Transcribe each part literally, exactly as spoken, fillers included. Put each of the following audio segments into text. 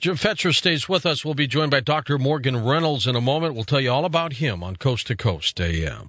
Jim Fetzer stays with us. We'll be joined by Doctor Morgan Reynolds in a moment. We'll tell you all about him on Coast to Coast A M.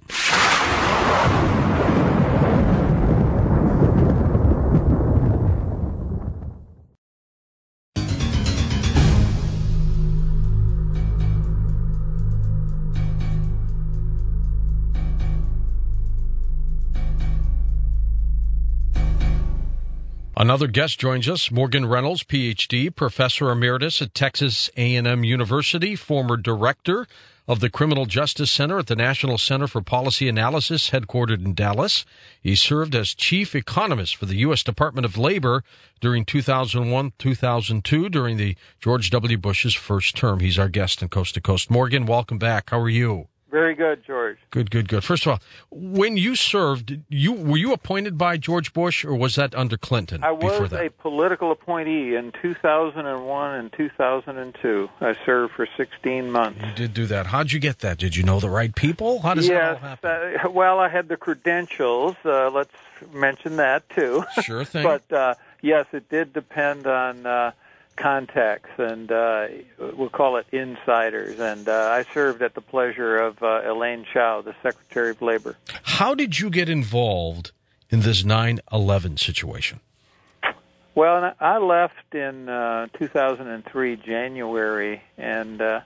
Another guest joins us, Morgan Reynolds, P H D, Professor Emeritus at Texas A and M University, former Director of the Criminal Justice Center at the National Center for Policy Analysis, headquartered in Dallas. He served as Chief Economist for the U S Department of Labor during two thousand one to two thousand two, during the George W. Bush's first term. He's our guest on Coast to Coast. Morgan, welcome back. How are you? Very good, George. Good, good, good. First of all, when you served, you were you appointed by George Bush, or was that under Clinton? I was that? a political appointee in two thousand one and two thousand two. I served for sixteen months. You did do that. How'd you get that? Did you know the right people? How does yes, that all happen? Uh, well, I had the credentials. Uh, let's mention that, too. Sure thing. But, uh, yes, it did depend on Uh, contacts, and uh, we'll call it insiders. And uh, I served at the pleasure of uh, Elaine Chao, the Secretary of Labor. How did you get involved in this nine eleven situation? Well, I left in uh, two thousand three, January, and uh,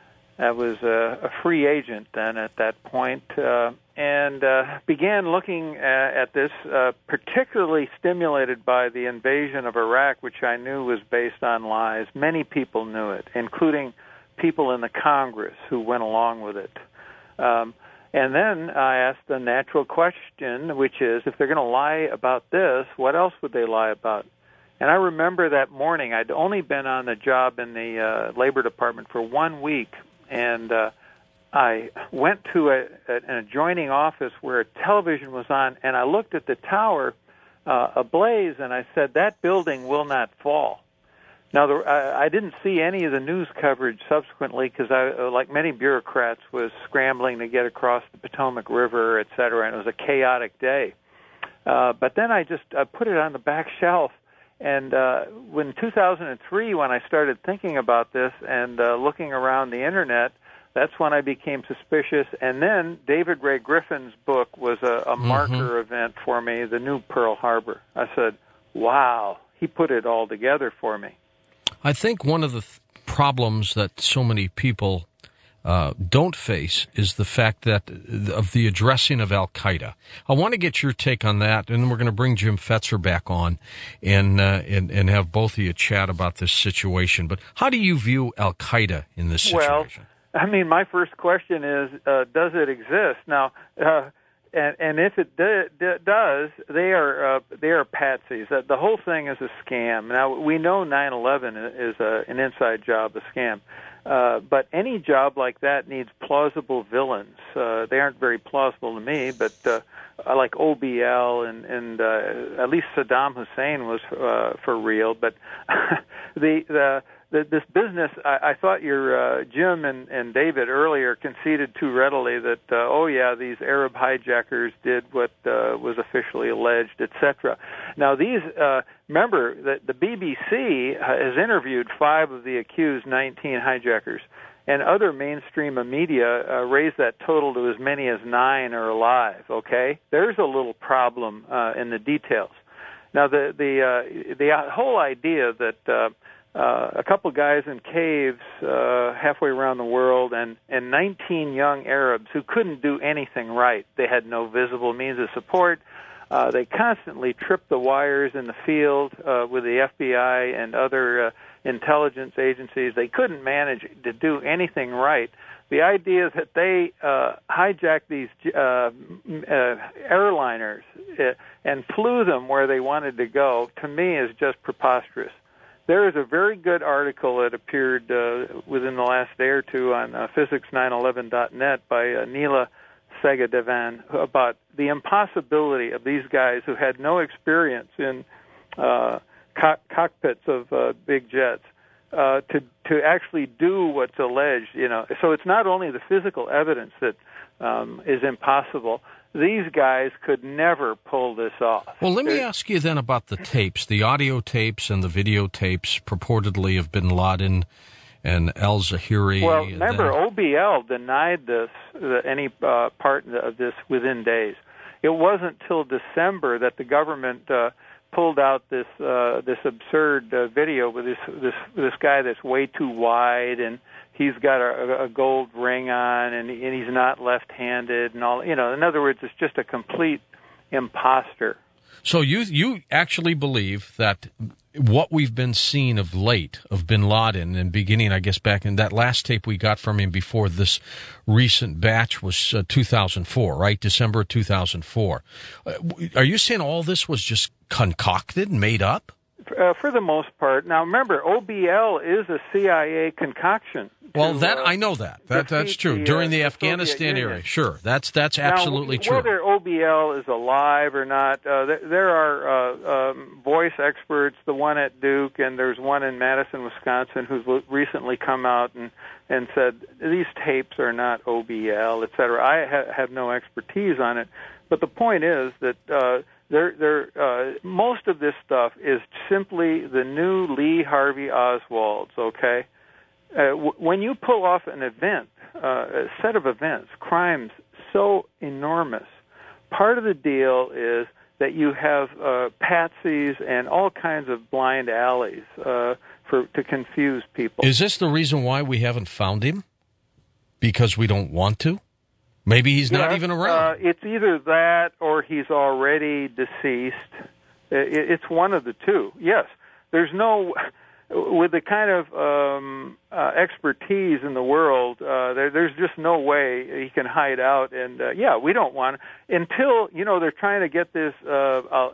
I was a, a free agent then at that point, uh, and uh, began looking at, at this, uh, particularly stimulated by the invasion of Iraq, which I knew was based on lies. Many people knew it, including people in the Congress who went along with it. Um, and then I asked the natural question, which is, if they're going to lie about this, what else would they lie about? And I remember that morning, I'd only been on the job in the uh, Labor Department for one week, and uh, I went to a, an adjoining office where a television was on, and I looked at the tower uh, ablaze, and I said, that building will not fall. Now, the, I, I didn't see any of the news coverage subsequently because I, like many bureaucrats, was scrambling to get across the Potomac River, et cetera, and it was a chaotic day. Uh, but then I just I put it on the back shelf. And uh, when two thousand three, when I started thinking about this and uh, looking around the Internet, that's when I became suspicious. And then David Ray Griffin's book was a, a mm-hmm. marker event for me, The New Pearl Harbor. I said, wow, he put it all together for me. I think one of the th- problems that so many people uh, don't face is the fact that of the addressing of Al-Qaeda. I want to get your take on that, and then we're going to bring Jim Fetzer back on and, uh, and and have both of you chat about this situation. But how do you view Al-Qaeda in this situation? Well, I mean, my first question is, uh, does it exist? Now, uh, and, and if it d- d- does, they are uh, they are patsies. The, the whole thing is a scam. Now, we know nine eleven is a, an inside job, a scam. Uh, but any job like that needs plausible villains. Uh, they aren't very plausible to me, but uh, I like O B L, and, and uh, at least Saddam Hussein was uh, for real. But the, the the this business, I, I thought your uh, Jim and, and David earlier conceded too readily that, uh, oh yeah, these Arab hijackers did what uh, was officially alleged, et cetera. Now these, uh, remember that the B B C has interviewed five of the accused nineteen hijackers, and other mainstream media uh, raised that total to as many as nine are alive. Okay, there's a little problem uh, in the details. Now the the uh, the whole idea that uh, Uh, a couple guys in caves uh, halfway around the world, and, and nineteen young Arabs who couldn't do anything right. They had no visible means of support. Uh, they constantly tripped the wires in the field uh, with the F B I and other uh, intelligence agencies. They couldn't manage to do anything right. The idea that they uh, hijacked these uh, uh, airliners uh, and flew them where they wanted to go, to me, is just preposterous. There is a very good article that appeared uh, within the last day or two on uh, physics nine eleven dot net by uh, Neela Sagadevan about the impossibility of these guys who had no experience in uh, co- cockpits of uh, big jets uh, to to actually do what's alleged. You know, so it's not only the physical evidence that um, is impossible. these guys could never pull this off. Well, let me They're, ask you then about the tapes, the audio tapes and the videotapes purportedly of bin Laden and al-Zawahiri. Well, remember, O B L denied this, uh, any uh, part of this within days. It wasn't till December that the government uh, pulled out this uh, this absurd uh, video with this this this guy that's way too wide, and he's got a, a gold ring on, and, and he's not left-handed, and all. You know, in other words, it's just a complete imposter. So you you actually believe that what we've been seeing of late of bin Laden, and beginning, I guess, back in that last tape we got from him before this recent batch was uh, two thousand four, right? December two thousand four. Uh, are you saying all this was just concocted and made up? Uh, for the most part. Now, remember, O B L is a C I A concoction. To, well, that uh, I know that. That that's true. The, During uh, the, the Afghanistan era, sure. That's that's absolutely now, true. Whether O B L is alive or not, uh, th- there are uh, um, voice experts. The one at Duke, and there's one in Madison, Wisconsin, who's recently come out and and said these tapes are not O B L, et cetera. I ha- have no expertise on it, but the point is that. Uh, There, there. Uh, most of this stuff is simply the new Lee Harvey Oswalds. Okay, uh, w- when you pull off an event, uh, a set of events, crimes so enormous, part of the deal is that you have uh, patsies and all kinds of blind alleys uh, for to confuse people. Is this the reason why we haven't found him? Because we don't want to? Maybe he's not yes, even around. Uh, it's either that or he's already deceased. It, it's one of the two. Yes, there's no, with the kind of um, uh, expertise in the world, uh, there, there's just no way he can hide out. And uh, yeah, we don't want until you know they're trying to get this uh, uh,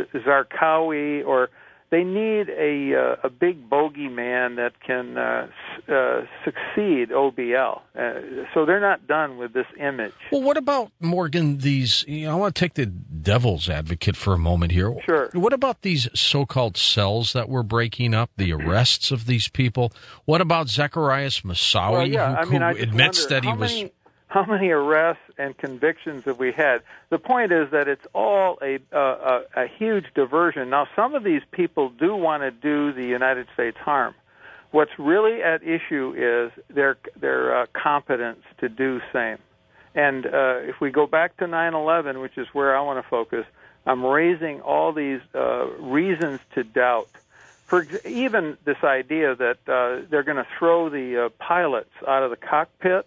Zarqawi, or they need a uh, a big bogeyman that can uh, uh, succeed O B L. Uh, so they're not done with this image. Well, what about, Morgan, these, you know, I want to take the devil's advocate for a moment here. Sure. What about these so-called cells that we're breaking up, the arrests of these people? What about Zacharias Moussaoui, well, yeah, who, I mean, who I just admits wonder, that he how was... Many, how many arrests and convictions have we had? The point is that it's all a, uh, a, a huge diversion. Now, some of these people do want to do the United States harm. What's really at issue is their their uh, competence to do same. And uh, if we go back to nine eleven, which is where I want to focus, I'm raising all these uh, reasons to doubt. For ex- even this idea that uh, they're going to throw the uh, pilots out of the cockpit.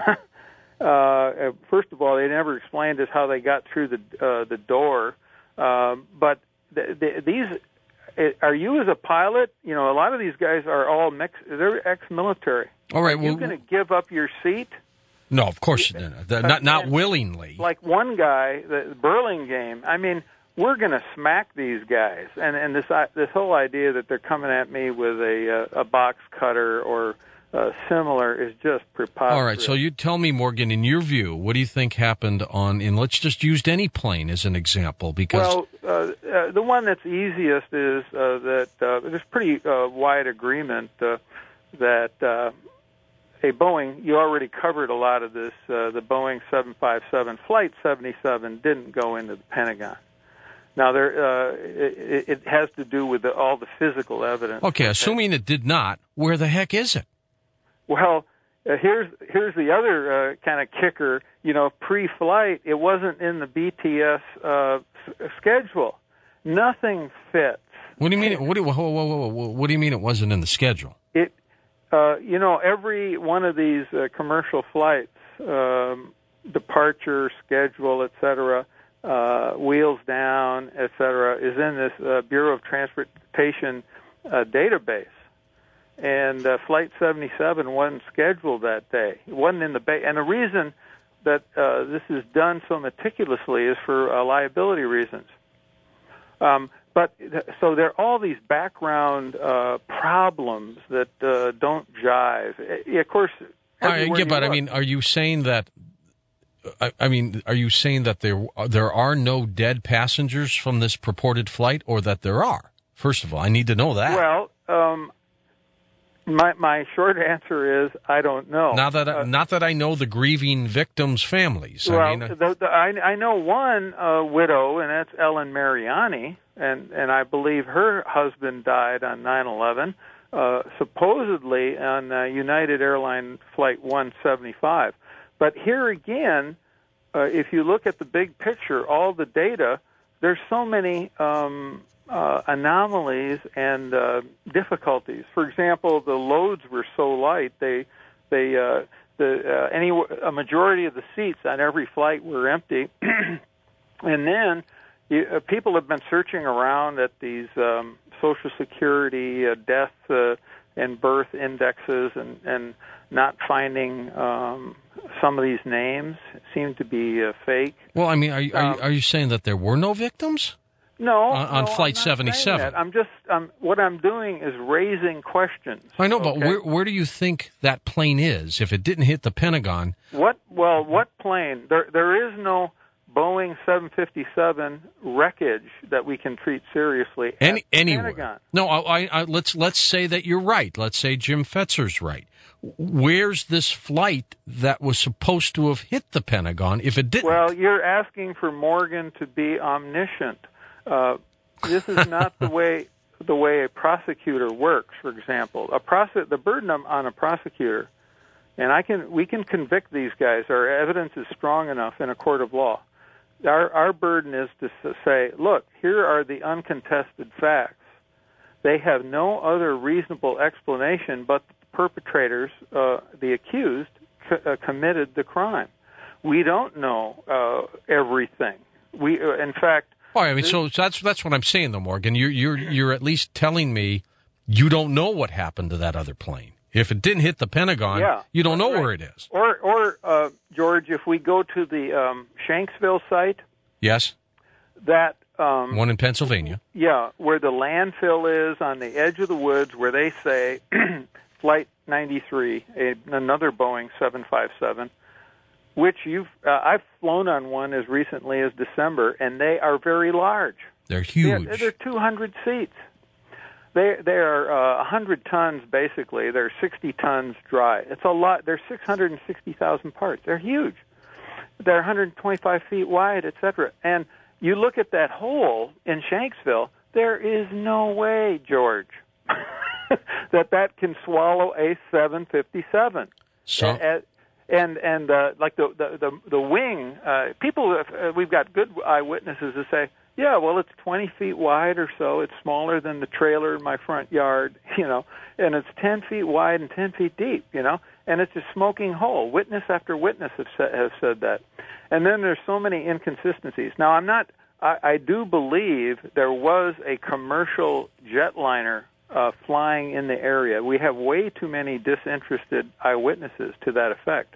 uh, first of all, they never explained us how they got through the uh, the door. Uh, but th- th- these. Are you as a pilot? You know, a lot of these guys are all mix, they're ex-military. All right. Are you well, going to give up your seat? No, of course you didn't. Not not willingly. Like one guy, the Burlingame. I mean, we're going to smack these guys, and and this uh, this whole idea that they're coming at me with a uh, a box cutter or uh, similar is just preposterous. All right, so you tell me, Morgan, in your view, what do you think happened on, and let's just use any plane as an example, because... Well, uh, uh, the one that's easiest is uh, that uh, there's pretty uh, wide agreement uh, that uh, a Boeing, you already covered a lot of this, uh, the Boeing seven fifty-seven, Flight seventy-seven didn't go into the Pentagon. Now, there, uh, it, it has to do with the, all the physical evidence. Okay, assuming it did not, where the heck is it? Well, uh, here's here's the other uh, kind of kicker. You know, pre-flight, it wasn't in the B T S uh, s- schedule. Nothing fits. What do you mean? What do you, whoa, whoa, whoa, whoa, what do you mean it wasn't in the schedule? It, uh, you know, every one of these uh, commercial flights, um, departure schedule, et cetera, uh, wheels down, et cetera, is in this uh, Bureau of Transportation uh, database. And uh, Flight seventy-seven wasn't scheduled that day. It wasn't in the bay. And the reason that uh, this is done so meticulously is for uh, liability reasons. Um, but so there are all these background uh, problems that uh, don't jive. Uh, of course, all right, yeah, but look, I mean, are you saying that? I, I mean, are you saying that there there are no dead passengers from this purported flight, or that there are? First of all, I need to know that. Well. Um, My my short answer is I don't know. Not that I, uh, not that I know the grieving victims' families. Well, I mean, the, the, I, I know one uh, widow, and that's Ellen Mariani, and and I believe her husband died on nine eleven, uh, supposedly on uh, United Airlines Flight one seventy-five. But here again, uh, if you look at the big picture, all the data, there's so many Um, Uh, anomalies and uh, difficulties. For example, the loads were so light they they uh, the uh, any a majority of the seats on every flight were empty, and then you, uh, people have been searching around at these um, Social Security uh, death uh, and birth indexes and and not finding um, some of these names seem to be uh, fake. Well, I mean, are, are, um, are you saying that there were no victims? No, on, on no, Flight I'm seventy-seven. I'm just um, what I'm doing is raising questions. I know, okay? but where where do you think that plane is? If it didn't hit the Pentagon, what? Well, what plane? There there is no Boeing seven fifty-seven wreckage that we can treat seriously. Any, at the anywhere. Pentagon. No, I, I, let's let's say that you're right. Let's say Jim Fetzer's right. Where's this flight that was supposed to have hit the Pentagon if it didn't? Well, you're asking for Morgan to be omniscient. Uh, this is not the way the way a prosecutor works. For example, a prosec- the burden on a prosecutor, and I can we can convict these guys. Our evidence is strong enough in a court of law. Our our burden is to say, look, here are the uncontested facts. They have no other reasonable explanation but the perpetrators, uh, the accused, co- uh, committed the crime. We don't know uh, everything. We, uh, in fact. Oh, I mean, so that's that's what I'm saying, though, Morgan. You're you're you're at least telling me you don't know what happened to that other plane. If it didn't hit the Pentagon, yeah, you don't know right. where it is. Or, or uh, George, if we go to the um, Shanksville site, yes, that um, one in Pennsylvania, yeah, where the landfill is on the edge of the woods, where they say Flight ninety-three, a, another Boeing seven fifty-seven. Which you've, uh, I've flown on one as recently as December, and they are very large. They're huge. They're, they're two hundred seats. They they are uh, one hundred tons basically. They're sixty tons dry. It's a lot. They're six hundred sixty thousand parts. They're huge. They're one hundred twenty-five feet wide, et cetera. And you look at that hole in Shanksville. There is no way, George, that that can swallow a seven fifty-seven. So. At, And and uh, like the the the, the wing, uh, people have, uh, we've got good eyewitnesses who say, yeah, well, it's twenty feet wide or so. It's smaller than the trailer in my front yard, you know, and it's ten feet wide and ten feet deep, you know, and it's a smoking hole. Witness after witness have said, have said that. And then there's so many inconsistencies. Now, I'm not. I, I do believe there was a commercial jetliner uh, flying in the area. We have way too many disinterested eyewitnesses to that effect.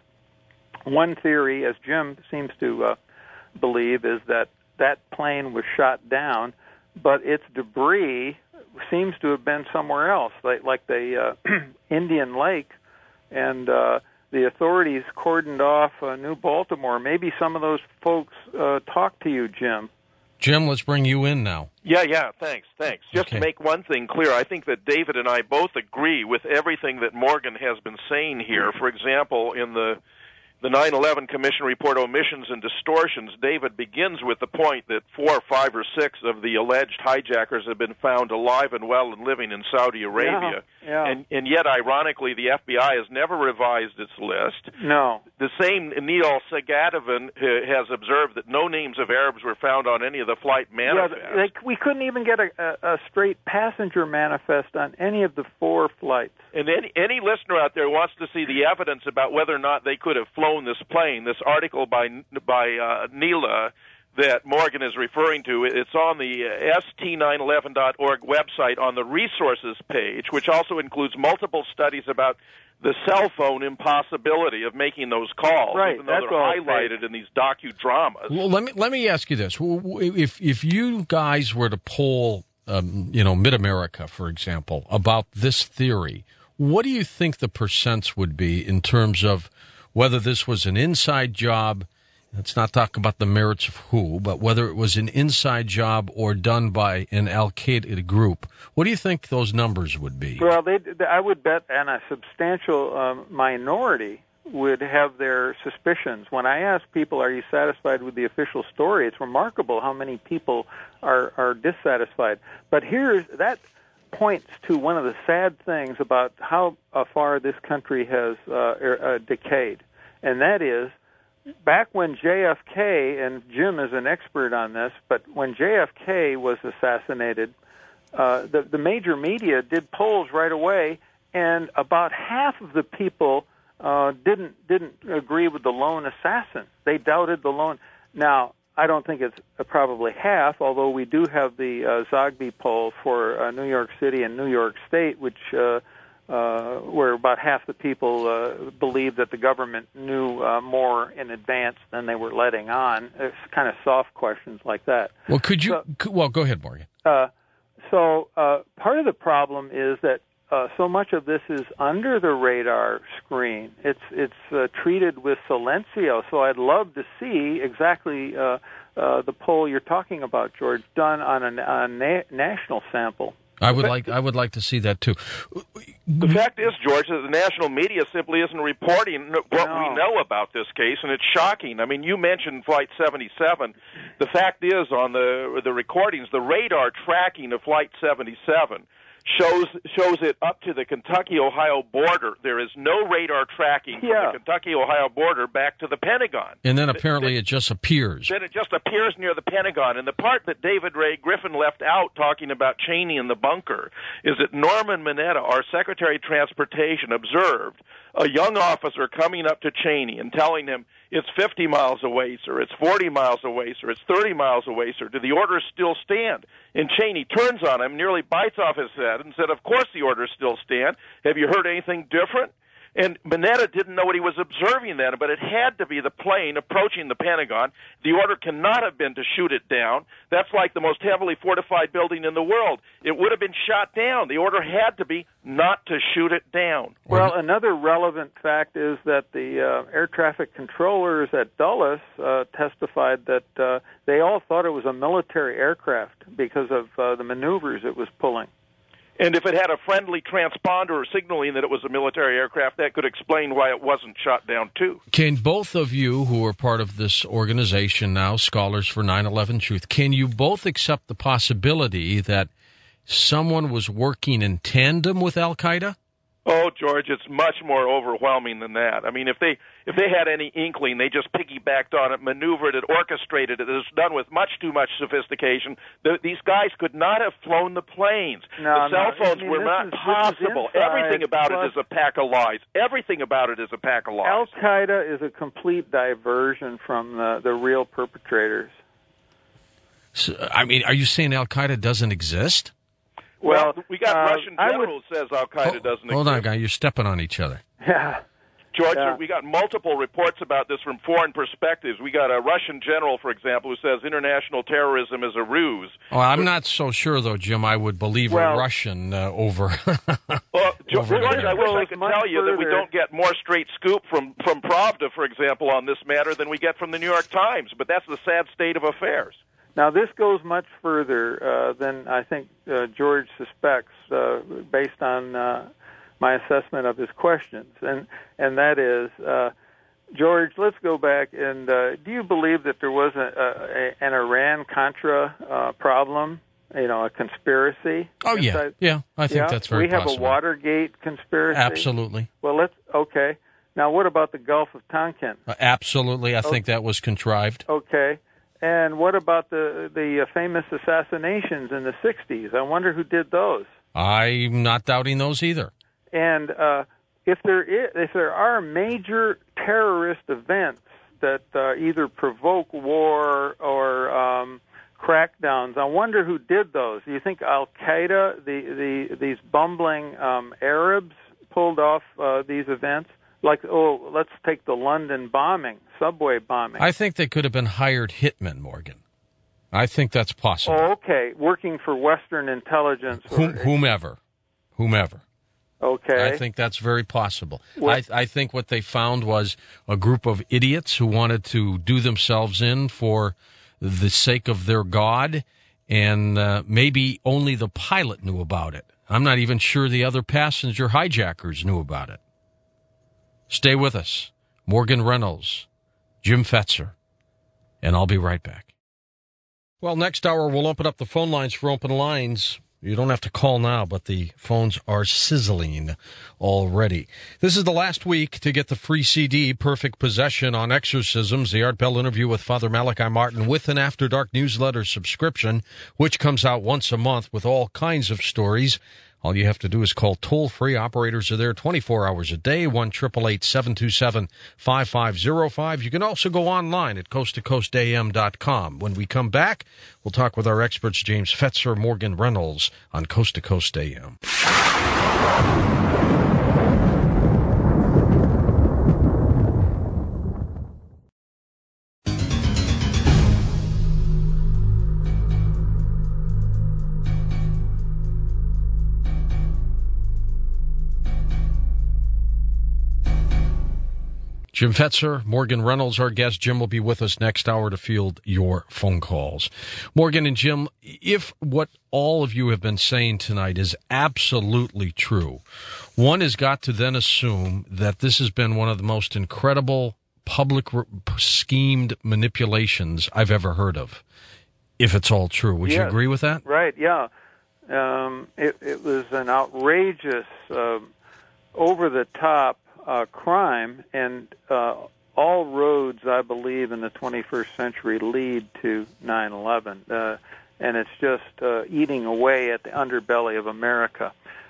One theory, as Jim seems to uh, believe, is that that plane was shot down, but its debris seems to have been somewhere else, like, like the uh, Indian Lake, and uh, the authorities cordoned off uh, New Baltimore. Maybe some of those folks uh, talked to you, Jim. Jim, let's bring you in now. Yeah, yeah, thanks, thanks. Just okay. to make one thing clear, I think that David and I both agree with everything that Morgan has been saying here. For example, in the the nine eleven Commission report, Omissions and Distortions, David begins with the point that four, five, or six of the alleged hijackers have been found alive and well and living in Saudi Arabia. Yeah, yeah. And, and yet, ironically, the F B I has never revised its list. No. The same Neil Sagadavan has observed that no names of Arabs were found on any of the flight manifests. Yeah, they, we couldn't even get a, a, a straight passenger manifest on any of the four flights. And any, any listener out there wants to see the evidence about whether or not they could have flown this plane, this article by by uh, Neela that Morgan is referring to, it's on the S T nine eleven dot org website on the resources page, which also includes multiple studies about the cell phone impossibility of making those calls, right, even though they're highlighted fake. in these docudramas. Well, let me let me ask you this: if if you guys were to poll, um, you know, Mid-America, for example, about this theory, what do you think the percents would be in terms of whether this was an inside job let's not talk about the merits of who, but whether it was an inside job or done by an Al-Qaeda group, what do you think those numbers would be? Well, they, I would bet, and a substantial um, minority would have their suspicions. When I ask people, are you satisfied with the official story, it's remarkable how many people are, are dissatisfied. But here's, that points to one of the sad things about how uh, far this country has uh, uh, decayed, and that is, back when J F K, and Jim is an expert on this, but when J F K was assassinated, uh, the, the major media did polls right away, and about half of the people uh, didn't didn't agree with the lone assassin. They doubted the lone. Now, I don't think it's uh, probably half, although we do have the uh, Zogby poll for uh, New York City and New York State, which uh, uh, where about half the people uh, believe that the government knew uh, more in advance than they were letting on. It's kind of soft questions like that. Well, could you? So, could, well, go ahead, Morgan. Uh, so uh, part of the problem is that uh, so much of this is under the radar screen. It's it's uh, treated with silencio. So I'd love to see exactly uh, uh, the poll you're talking about, George, done on a, a na- national sample. I would like I would like to see that too. The fact is, George, that the national media simply isn't reporting what No. we know about this case, and it's shocking. I mean, you mentioned Flight seventy-seven. The fact is, on the the recordings, the radar tracking of Flight seventy-seven shows shows it up to the Kentucky-Ohio border. There is no radar tracking from Yeah. the Kentucky-Ohio border back to the Pentagon. And then apparently it just appears. Then it just appears near the Pentagon. And the part that David Ray Griffin left out talking about Cheney in the bunker is that Norman Mineta, our Secretary of Transportation, observed a young officer coming up to Cheney and telling him, it's fifty miles away, sir, it's forty miles away, sir, it's thirty miles away, sir. Do the orders still stand? And Cheney turns on him, nearly bites off his head, and said, of course the orders still stand. Have you heard anything different? And Mineta didn't know what he was observing then, but it had to be the plane approaching the Pentagon. The order cannot have been to shoot it down. That's like the most heavily fortified building in the world. It would have been shot down. The order had to be not to shoot it down. Well, another relevant fact is that the uh, air traffic controllers at Dulles uh, testified that uh, they all thought it was a military aircraft because of uh, the maneuvers it was pulling. And if it had a friendly transponder signaling that it was a military aircraft, that could explain why it wasn't shot down, too. Can both of you, who are part of this organization now, Scholars for nine eleven Truth, can you both accept the possibility that someone was working in tandem with Al-Qaeda? Oh, George, it's much more overwhelming than that. I mean, if they if they had any inkling, they just piggybacked on it, maneuvered it, orchestrated it. It was done with much too much sophistication. The, these guys could not have flown the planes. No, the cell no, phones I mean, were this not is- this is possible. inside, Everything about plus- it is a pack of lies. Everything about it is a pack of lies. Al-Qaeda is a complete diversion from the, the real perpetrators. So, I mean, are you saying Al-Qaeda doesn't exist? Well, Well, we got uh, Russian I general who says Al-Qaeda doesn't Hold on, exist. guy. You're stepping on each other. Yeah. George, Yeah. we got multiple reports about this from foreign perspectives. We got a Russian general, for example, who says international terrorism is a ruse. Oh, I'm not so sure, though, Jim. I would believe Well- a Russian uh, over. Well, George, Over George, there. I wish I Goes could much tell you that we further. don't get more straight scoop from, from Pravda, for example, on this matter than we get from the New York Times, but that's the sad state of affairs. Now, this goes much further uh, than I think uh, George suspects, uh, based on uh, my assessment of his questions, and and that is, uh, George, let's go back and uh, do you believe that there was a, a, an Iran-Contra uh, problem, you know, a conspiracy? Oh, yeah. Inside- Yeah, I think yeah? that's very We have possible. a Watergate conspiracy. Absolutely. Well, let's, okay. Now, what about the Gulf of Tonkin? Uh, absolutely. I think that was contrived. Okay. And what about the the uh, famous assassinations in the sixties? I wonder who did those. I'm not doubting those either. And uh, if there is, if there are major terrorist events that uh, either provoke war or um, crackdowns, I wonder who did those. Do you think Al Qaeda, the, the these bumbling um, Arabs, pulled off uh, these events? Like, oh, let's take the London bombing, subway bombing. I think they could have been hired hitmen, Morgan. I think that's possible. Oh, okay, working for Western intelligence. Or, Whom, whomever. Whomever. Okay. I think that's very possible. Well, I, I think what they found was a group of idiots who wanted to do themselves in for the sake of their God, and uh, maybe only the pilot knew about it. I'm not even sure the other passenger hijackers knew about it. Stay with us. Morgan Reynolds, Jim Fetzer, and I'll be right back. Well, next hour we'll open up the phone lines for open lines. You don't have to call now, but the phones are sizzling already. This is the last week to get the free C D, Perfect Possession on Exorcisms, the Art Bell interview with Father Malachi Martin with an After Dark newsletter subscription, which comes out once a month with all kinds of stories. All you have to do is call toll-free. Operators are there twenty-four hours a day, one eight eight eight, seven two seven, five five zero five. You can also go online at coast to coast a m dot com. When we come back, we'll talk with our experts, James Fetzer, Morgan Reynolds, on Coast to Coast A M. Jim Fetzer, Morgan Reynolds, our guest. Jim will be with us next hour to field your phone calls. Morgan and Jim, if what all of you have been saying tonight is absolutely true, one has got to then assume that this has been one of the most incredible public re- schemed manipulations I've ever heard of, if it's all true. Would yes, you agree with that? Right, yeah. Um, it, it was an outrageous, uh, over-the-top Uh, crime, and uh, all roads, I believe, in the twenty-first century lead to nine eleven, uh, and it's just uh, eating away at the underbelly of America.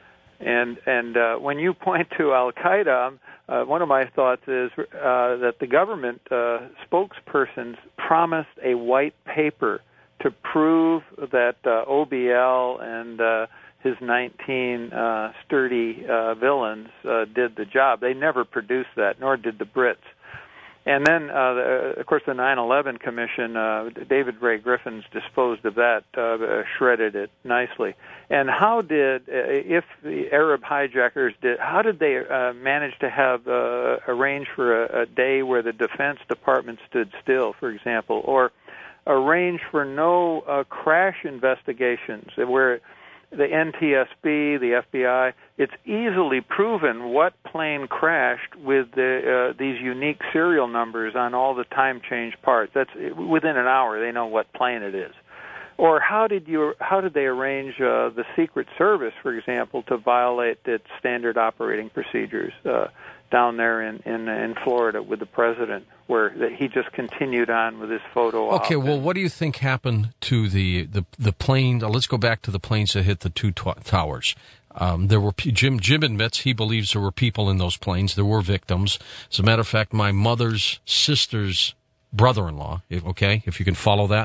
And and uh, when you point to Al-Qaeda, uh, one of my thoughts is uh, that the government uh, spokespersons promised a white paper to prove that uh, O B L and uh, his nineteen uh, sturdy uh, villains uh, did the job. They never produced that, nor did the Brits. And then, uh, the, of course, the nine eleven Commission, uh, David Ray Griffin's disposed of that, uh, shredded it nicely. And how did, uh, if the Arab hijackers did, how did they uh, manage to have uh, arrange for a, a day where the Defense Department stood still, for example, or arrange for no uh, crash investigations where the N T S B, the F B I, it's easily proven what plane crashed with the, uh, these unique serial numbers on all the time change parts. That's within an hour. They know what plane it is. Or how did you? How did they arrange uh, the Secret Service, for example, to violate its standard operating procedures uh, down there in, in in Florida with the president, where that he just continued on with his photo op? Okay, well, what do you think happened to the the the plane? Let's go back to the planes that hit the two t- towers. Um, there were Jim. Jim admits he believes there were people in those planes. There were victims. As a matter of fact, my mother's sister's brother-in-law. If, okay, if you can follow that,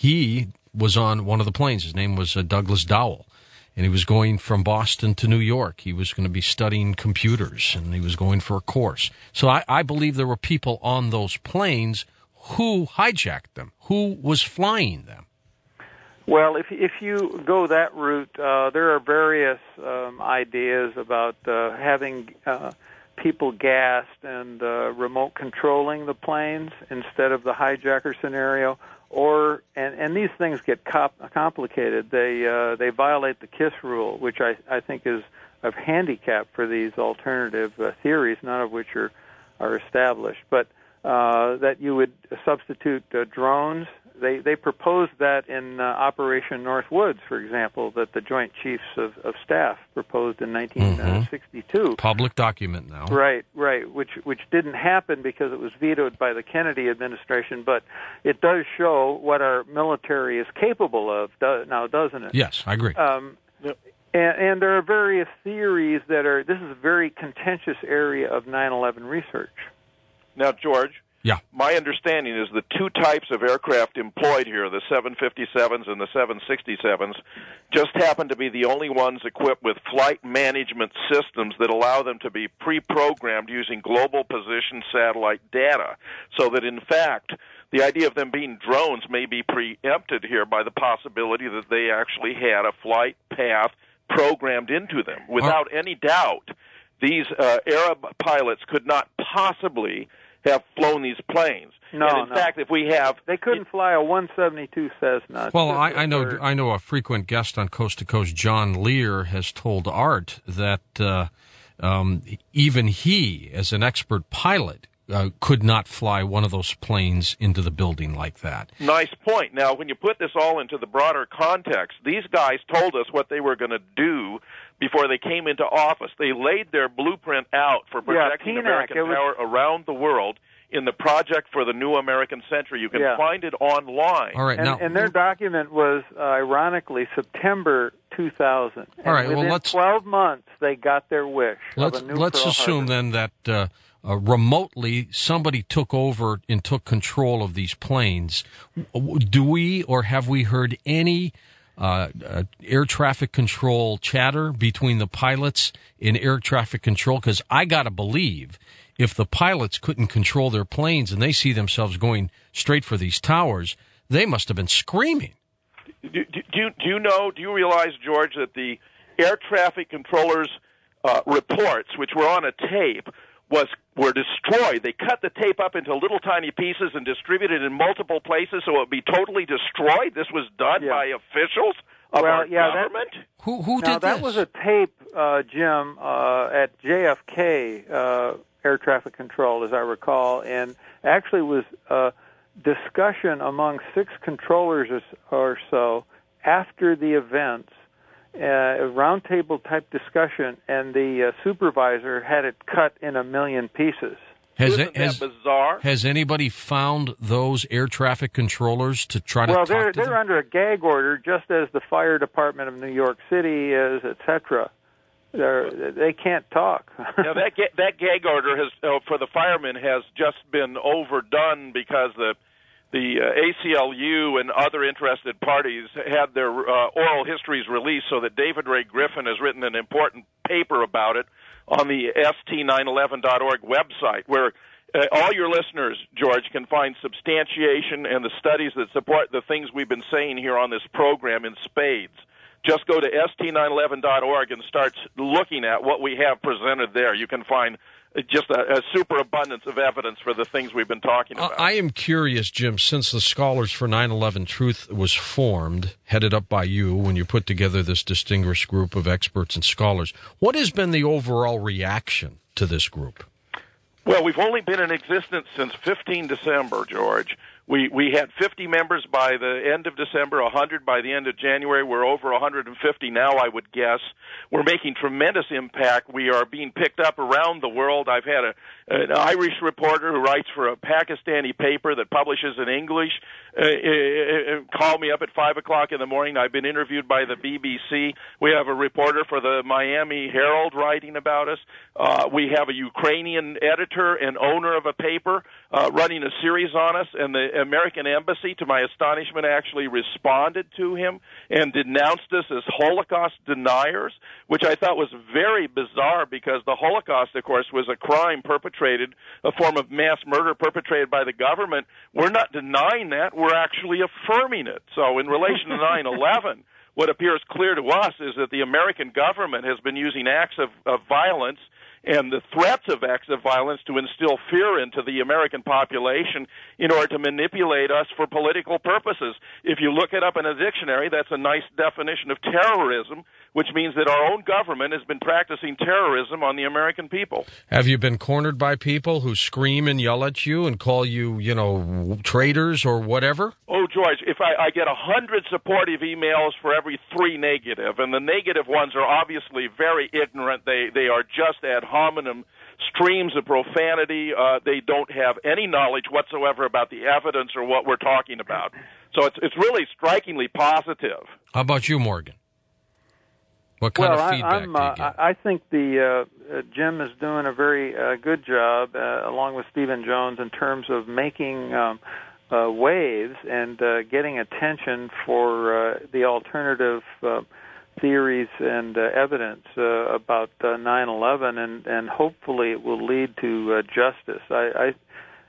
he was on one of the planes. His name was uh, Douglas Dowell, and he was going from Boston to New York. He was going to be studying computers, and he was going for a course. So I, I believe there were people on those planes who hijacked them, who was flying them. Well, if if you go that route, uh, there are various um, ideas about uh, having uh, people gassed and uh, remote controlling the planes instead of the hijacker scenario. Or and, and these things get cop- complicated. They uh, they violate the KISS rule, which I, I think is a handicap for these alternative uh, theories, none of which are are established. But uh, that you would substitute uh, drones. They they proposed that in uh, Operation Northwoods, for example, that the Joint Chiefs of, of Staff proposed in nineteen sixty-two. Mm-hmm. Public document now. Right, right, which which didn't happen because it was vetoed by the Kennedy administration, but it does show what our military is capable of do, now, doesn't it? Yes, I agree. Um, and, and there are various theories that are, this is a very contentious area of nine eleven research. Now, George, yeah. My understanding is the two types of aircraft employed here, the seven fifty-sevens and the seven sixty-sevens, just happen to be the only ones equipped with flight management systems that allow them to be pre-programmed using global position satellite data, so that, in fact, the idea of them being drones may be preempted here by the possibility that they actually had a flight path programmed into them. Without any doubt, these uh, Arab pilots could not possibly have flown these planes. No, and in no. fact, if we have... They couldn't fly a one seventy-two Cessna. Well, I, I know I know a frequent guest on Coast to Coast, John Lear, has told Art that uh, um, even he, as an expert pilot, uh, could not fly one of those planes into the building like that. Nice point. Now, when you put this all into the broader context, these guys told us what they were going to do before they came into office. They laid their blueprint out for protecting yeah, P American NAC, was... power around the world in the Project for the New American Century. You can yeah. find it online. All right, and, now, and their document was, uh, ironically, September two thousand. And all right, within well, let's, twelve months, they got their wish. Let's, of a new let's Pearl assume Harbor. then that uh, uh, remotely somebody took over and took control of these planes. Do we or have we heard any uh, uh, air traffic control chatter between the pilots and air traffic control? Because I got to believe if the pilots couldn't control their planes and they see themselves going straight for these towers, they must have been screaming. Do, do, do, you, do you know, do you realize, George, that the air traffic controllers' uh, reports, which were on a tape, was were destroyed? They cut the tape up into little tiny pieces and distributed in multiple places so it would be totally destroyed? This was done yeah. by officials of well, our yeah, government? That, who who now, did that this? was a tape, uh, Jim, uh, at J F K uh, Air Traffic Control, as I recall, and actually was uh, discussion among six controllers or so after the events, uh, a roundtable type discussion, and the uh, supervisor had it cut in a million pieces. Has, Isn't it, has, that bizarre? Has anybody found those air traffic controllers to try to well, talk they're to they're them? under a gag order, just as the fire department of New York City is, et cetera. They're, they can't talk. Now that ga- that gag order has uh, for the firemen has just been overdone because the the uh, A C L U and other interested parties had their uh, oral histories released, so that David Ray Griffin has written an important paper about it on the S T nine eleven dot org website, where uh, all your listeners, George, can find substantiation and the studies that support the things we've been saying here on this program in spades. Just go to S T nine eleven dot org and start looking at what we have presented there. You can find just a, a superabundance of evidence for the things we've been talking about. I am curious, Jim, since the Scholars for nine eleven Truth was formed, headed up by you when you put together this distinguished group of experts and scholars, what has been the overall reaction to this group? Well, we've only been in existence since fifteenth December, George. We we had fifty members by the end of December, one hundred by the end of January. We're over one hundred fifty now, I would guess. We're making tremendous impact. We are being picked up around the world. I've had a, an Irish reporter who writes for a Pakistani paper that publishes in English uh, uh, call me up at five o'clock in the morning. I've been interviewed by the B B C. We have a reporter for the Miami Herald writing about us. Uh, we have a Ukrainian editor and owner of a paper uh, running a series on us, and the American Embassy, to my astonishment, actually responded to him and denounced us as Holocaust deniers, which I thought was very bizarre because the Holocaust, of course, was a crime perpetrated, a form of mass murder perpetrated by the government. We're not denying that. We're actually affirming it. So in relation to nine eleven, what appears clear to us is that the American government has been using acts of, of violence and the threats of acts of violence to instill fear into the American population in order to manipulate us for political purposes. If you look it up in a dictionary, that's a nice definition of terrorism, which means that our own government has been practicing terrorism on the American people. Have you been cornered by people who scream and yell at you and call you, you know, traitors or whatever? Oh, George, if I, I get a hundred supportive emails for every three negative, and the negative ones are obviously very ignorant. They they are just ad hominem streams of profanity. Uh, they don't have any knowledge whatsoever about the evidence or what we're talking about. So it's it's really strikingly positive. How about you, Morgan? What kind well, of feedback I, I'm, do you uh, get? I think the uh, uh, Jim is doing a very uh, good job, uh, along with Stephen Jones, in terms of making um, uh, waves and uh, getting attention for uh, the alternative uh, theories and uh, evidence uh, about uh, nine eleven, and, and hopefully it will lead to uh, justice. I,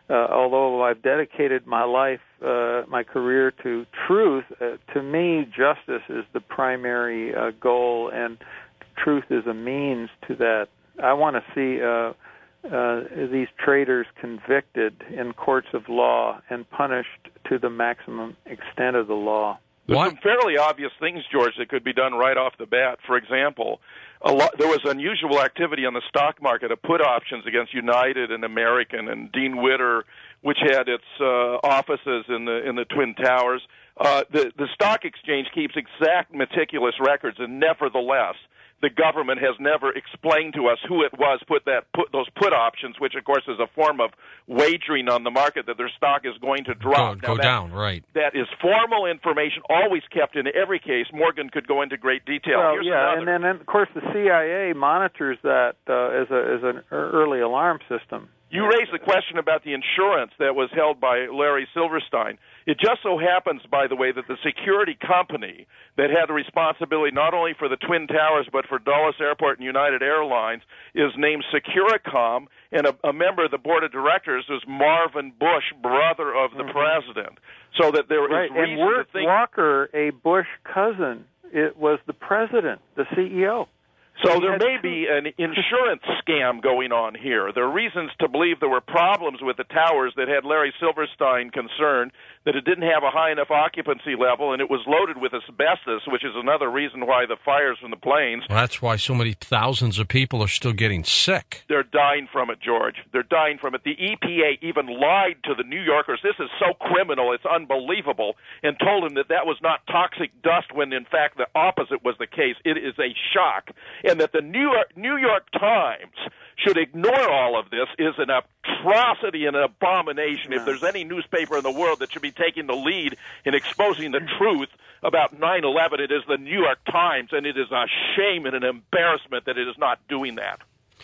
uh, although I've dedicated my life, uh, my career to truth, uh, to me, justice is the primary uh, goal, and truth is a means to that. I want to see uh, uh, these traitors convicted in courts of law and punished to the maximum extent of the law. There's What? some fairly obvious things, George, that could be done right off the bat. For example, a lot, there was unusual activity on the stock market of put options against United and American and Dean Witter, which had its uh, offices in the in the Twin Towers. Uh, the the stock exchange keeps exact, meticulous records, and nevertheless, the government has never explained to us who it was put that put those put options, which of course is a form of wagering on the market that their stock is going to drop. Go, go that, down, right. That is formal information, always kept in every case. Morgan could go into great detail. Well, Here's yeah, another. and then of course the C I A monitors that uh, as a as an early alarm system. You raised the question about the insurance that was held by Larry Silverstein. It just so happens, by the way, that the security company that had the responsibility not only for the Twin Towers but for Dulles Airport and United Airlines is named Securicom, and a, a member of the board of directors is Marvin Bush, brother of the mm-hmm. president. So that there right. is reason and Wirt to think Walker, a Bush cousin, it was the president, the C E O. So there may be an insurance scam going on here. There are reasons to believe there were problems with the towers that had Larry Silverstein concerned that it didn't have a high enough occupancy level, and it was loaded with asbestos, which is another reason why the fires from the planes. Well, that's why so many thousands of people are still getting sick. They're dying from it, George. They're dying from it. The E P A even lied to the New Yorkers. This is so criminal, it's unbelievable, and told them that that was not toxic dust when, in fact, the opposite was the case. It is a shock. And that the New York, New York Times should ignore all of this is an atrocity and an abomination. If there's any newspaper in the world that should be taking the lead in exposing the truth about nine eleven, it is the New York Times, and it is a shame and an embarrassment that it is not doing that.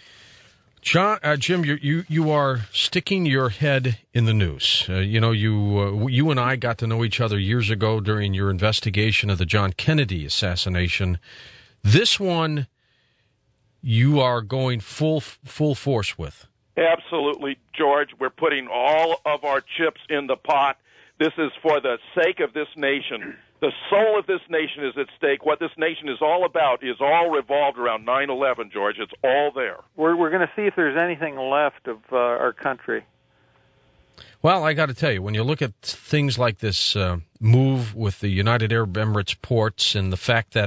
John, uh, Jim, you, you you are sticking your head in the news. Uh, you know, you uh, you and I got to know each other years ago during your investigation of the John Kennedy assassination. This one, you are going full full force with. Absolutely, George. We're putting all of our chips in the pot. This is for the sake of this nation. The soul of this nation is at stake. What this nation is all about is all revolved around nine eleven, George. It's all there. We're, we're going to see if there's anything left of uh, our country. Well, I got to tell you, when you look at things like this uh, move with the United Arab Emirates ports and the fact that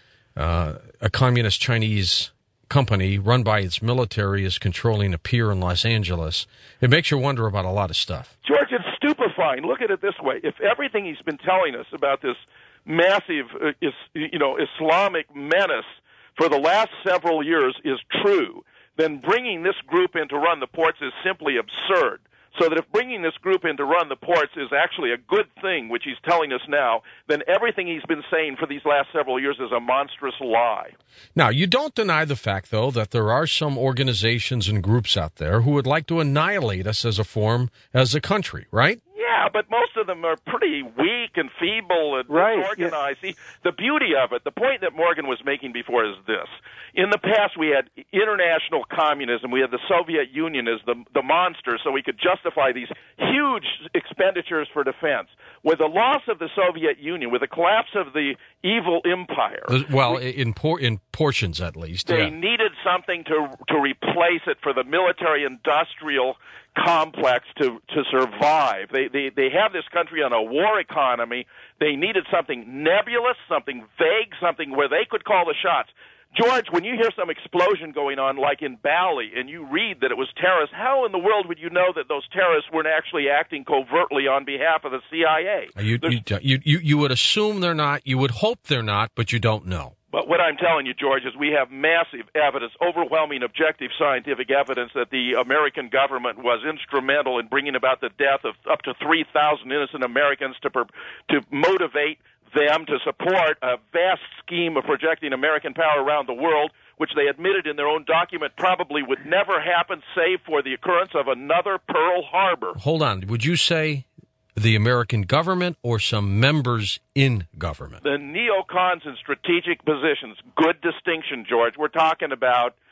uh, a communist Chinese company run by its military is controlling a pier in Los Angeles, it makes you wonder about a lot of stuff. George, it's stupefying. Look at it this way. If everything he's been telling us about this massive, uh, is, you know, Islamic menace for the last several years is true, then bringing this group in to run the ports is simply absurd. So that if bringing this group in to run the ports is actually a good thing, which he's telling us now, then everything he's been saying for these last several years is a monstrous lie. Now, you don't deny the fact, though, that there are some organizations and groups out there who would like to annihilate us as a form, as a country, right? Yeah, but most of them are pretty weak and feeble and right, disorganized. yeah. See, the beauty of it, the point that Morgan was making before is this. In the past, we had international communism. We had the Soviet Union as the, the monster, so we could justify these huge expenditures for defense. With the loss of the Soviet Union, with the collapse of the evil empire... Well, we, in por- in portions, at least. They yeah. needed something to to replace it for the military-industrial complex to to survive. They, they they have this country on a war economy. They needed something nebulous, something vague, something where they could call the shots. George, when you hear some explosion going on, like in Bali, and you read that it was terrorists, how in the world would you know that those terrorists weren't actually acting covertly on behalf of the C I A? You you, you you would assume they're not. You would hope they're not, but you don't know. But what I'm telling you, George, is we have massive evidence, overwhelming objective scientific evidence that the American government was instrumental in bringing about the death of up to three thousand innocent Americans to per, to motivate them to support a vast scheme of projecting American power around the world, which they admitted in their own document probably would never happen save for the occurrence of another Pearl Harbor. Hold on. Would you say the American government or some members in government? The neocons in strategic positions. Good distinction, George. We're talking about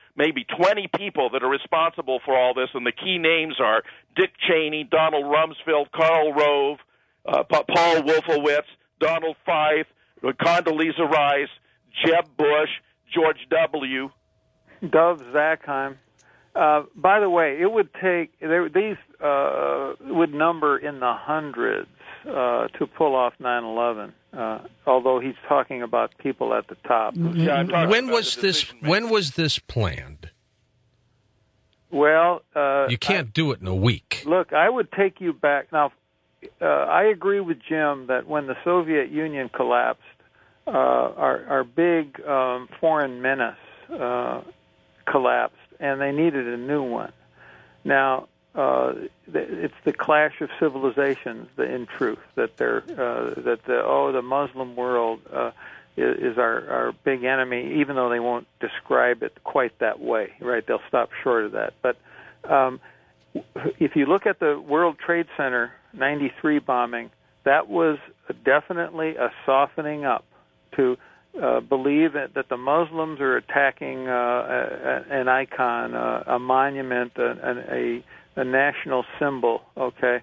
maybe twenty people that are responsible for all this, and the key names are Dick Cheney, Donald Rumsfeld, Karl Rove, uh, Paul Wolfowitz, Donald Feith, Condoleezza Rice, Jeb Bush, George W. Dov Zakheim. Uh, by the way, it would take, there, these uh, would number in the hundreds uh, to pull off nine eleven, uh, although he's talking about people at the top. Yeah, when was this, when was this planned? Well, uh, you can't I, do it in a week. Look, I would take you back. Now, uh, I agree with Jim that when the Soviet Union collapsed, uh, our, our big um, foreign menace uh, collapsed, and they needed a new one. Now, uh, it's the clash of civilizations, in truth, that they're uh, that the oh the Muslim world uh, is, is our, our big enemy, even though they won't describe it quite that way, right? They'll stop short of that. But um, if you look at the World Trade Center ninety-three bombing, that was definitely a softening up to uh, believe that the Muslims are attacking uh, a, an icon, uh, a monument, a, a, a national symbol, okay?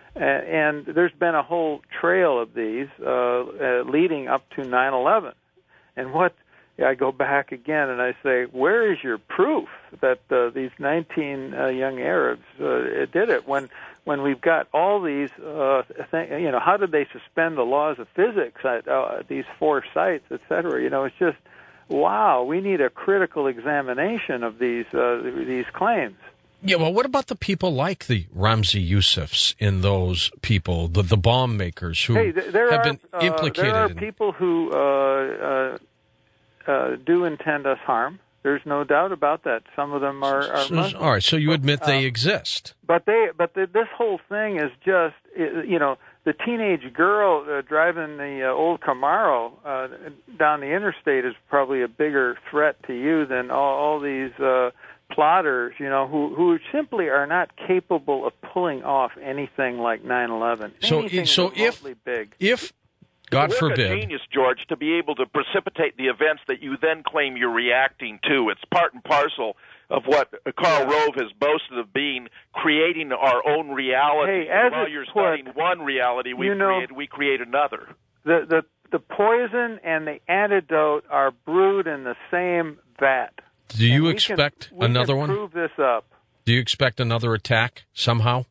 And there's been a whole trail of these uh, uh, leading up to nine eleven. And what I go back again and I say, where is your proof that uh, these nineteen uh, young Arabs uh, did it? When when we've got all these, uh, th- you know, how did they suspend the laws of physics at uh, these four sites, et cetera? You know, it's just, wow, we need a critical examination of these uh, these claims. Yeah, well, what about the people like the Ramzi Yousefs in those people, the, the bomb makers who hey, th- there have are, been implicated? Uh, there are in... people who uh, uh, uh, do intend us harm. There's no doubt about that. Some of them are, are so, Muslims. All right, so you admit they um, exist. But they, but the, this whole thing is just, you know, the teenage girl uh, driving the uh, old Camaro uh, down the interstate is probably a bigger threat to you than all, all these uh, plotters, you know, who, who simply are not capable of pulling off anything like nine eleven. So, anything so if, big. if, God You're forbid, a genius, George, to be able to precipitate the events that you then claim you're reacting to. It's part and parcel of what Karl yeah. Rove has boasted of being, creating our own reality. Hey, as while you're put, studying one reality, we you know, create we create another. The the the poison and the antidote are brewed in the same vat. Do you and expect we can, we another can one? Prove this up. Do you expect another attack somehow?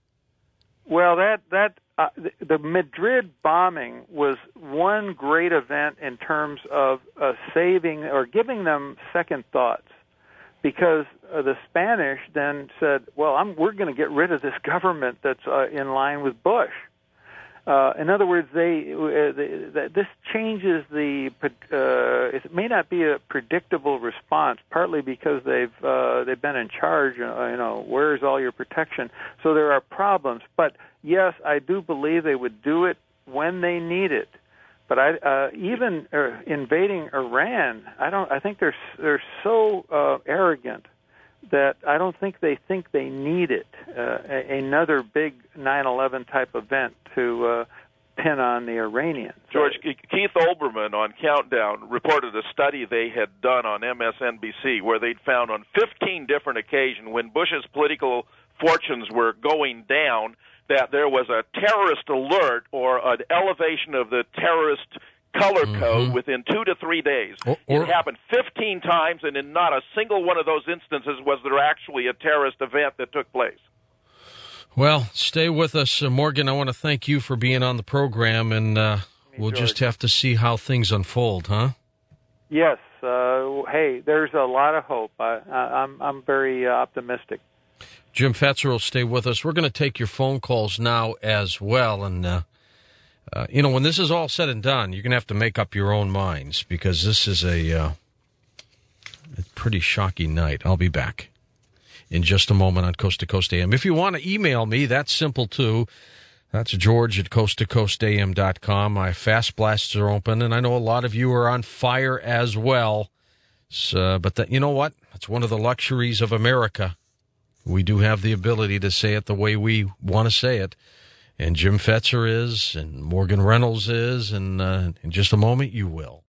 Well, that that uh, the, the Madrid bombing was one great event in terms of uh, saving or giving them second thoughts, because uh, the Spanish then said, "Well, I'm, we're going to get rid of this government that's uh, in line with Bush." Uh, in other words, they, uh, they this changes the. Uh, it may not be a predictable response, partly because they've uh, they've been in charge. Uh, you know, where's all your protection? So there are problems. But yes, I do believe they would do it when they need it. But I, uh, even uh, invading Iran, I don't. I think they're they're so uh, arrogant that I don't think they think they need it, uh, another big nine eleven type event to uh, pin on the Iranians. George, Keith Olbermann on Countdown reported a study they had done on M S N B C where they'd found on fifteen different occasions when Bush's political fortunes were going down that there was a terrorist alert or an elevation of the terrorist color code mm-hmm. within two to three days. Or, or, it happened fifteen times, and in not a single one of those instances was there actually a terrorist event that took place. Well, stay with us, uh, Morgan. I want to thank you for being on the program, and uh, we'll George. just have to see how things unfold, huh? Yes. Uh, hey, there's a lot of hope. I, I, I'm I'm very uh, optimistic. Jim Fetzer will stay with us. We're going to take your phone calls now as well, and uh, uh, you know, when this is all said and done, you're going to have to make up your own minds, because this is a, uh, a pretty shocking night. I'll be back in just a moment on Coast to Coast A M. If you want to email me, that's simple too. That's George at coast to coast a m dot com. My fast blasts are open, and I know a lot of you are on fire as well. So, but that, you know what? That's one of the luxuries of America. We do have the ability to say it the way we want to say it. And Jim Fetzer is, and Morgan Reynolds is, and uh, in just a moment you will.